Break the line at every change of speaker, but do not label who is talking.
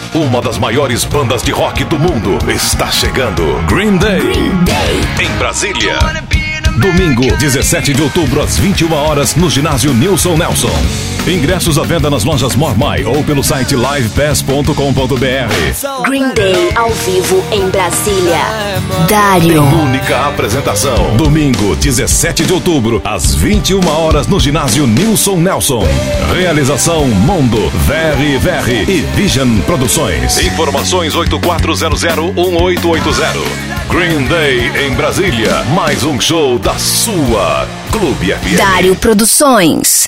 uma das maiores bandas de rock do mundo, está chegando. Green Day, em Brasília. Domingo, 17 de outubro, às 21 horas, no ginásio Nilson Nelson. Ingressos à venda nas lojas Mormai ou pelo site livepass.com.br.
Green Day ao vivo em Brasília. Dário.
Única apresentação. Domingo, 17 de outubro, às 21 horas, no ginásio Nilson Nelson. Realização Mondo, Very e Vision Produções. Informações 84001880. Green Day em Brasília. Mais um show da sua Clube FM.
Dário Produções.